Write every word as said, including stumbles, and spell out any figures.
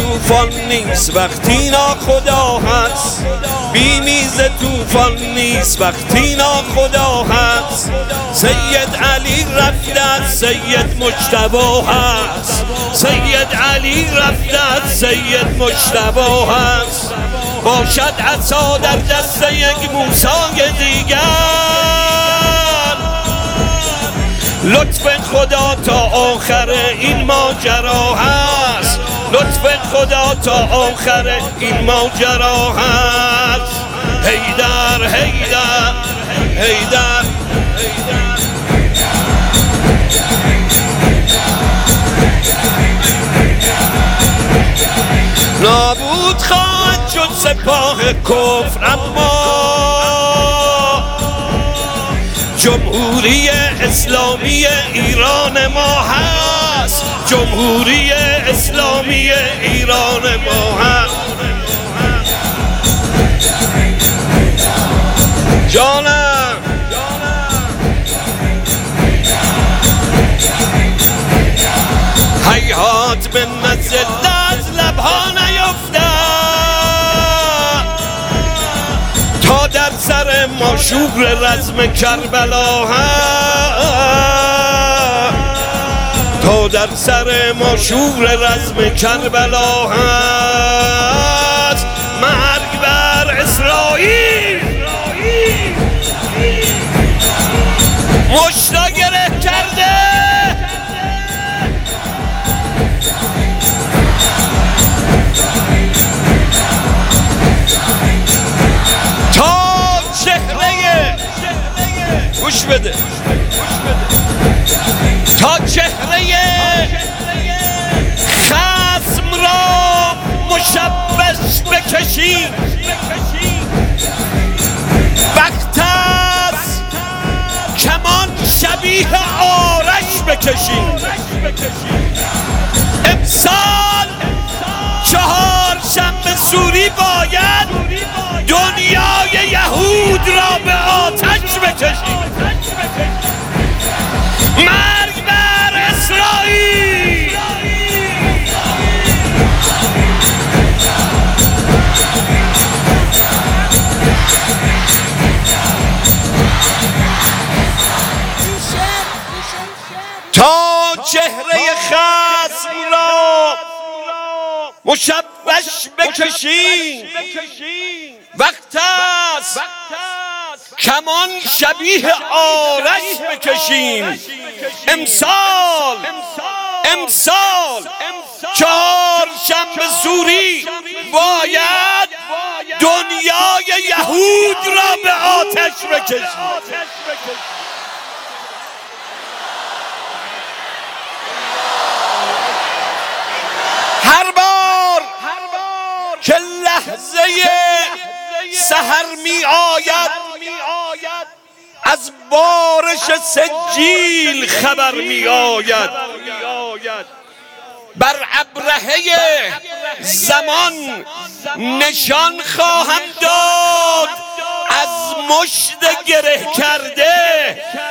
طوفان نیست وقتی ناخدا هست، بی میز طوفان نیست وقتی ناخدا هست. سید علی رفته سید مجتبی هست، سید علی رفته سید مجتبی هست. باشد عصا در دست یک موسی دیگر، لطف خدا تا آخر این ماجرا هست، لطف خدا تا آخر این ماجرا هست. حیدر حیدر حیدر نابود خواهد شد سپاه کفر، اما جمهوری اسلامی ایران ما هست، جمهوری اسلامی ایران ما هست. جانم هیهات به نزد از لبها نیفتد، تا در سر ما شور رزم کربلا هست، تا در سر ما شور رزم کربلا هست. مرگ بر اسرائیل مشتا گره کرده، تا چهره گوش بده تا چهره خصم را مشبش بکشی، وقت است کمان شبیه آرش بکشی. امسال چهار شنبه سوری باید دنیای یهود را به آتش بکشی. مرگ بر اسرائیل. تا چهره خصم را مشبش بکشی، وقت است کمان شبیه آرش بکشیم. امسال امسال چهار شنبه سوری باید دنیای یهود را به آتش بکشیم. هر بار که لحظه سحر می آید از بارش سجیل خبر می آید، بر ابرهه زمان نشان خواهم داد از مشت گره کرده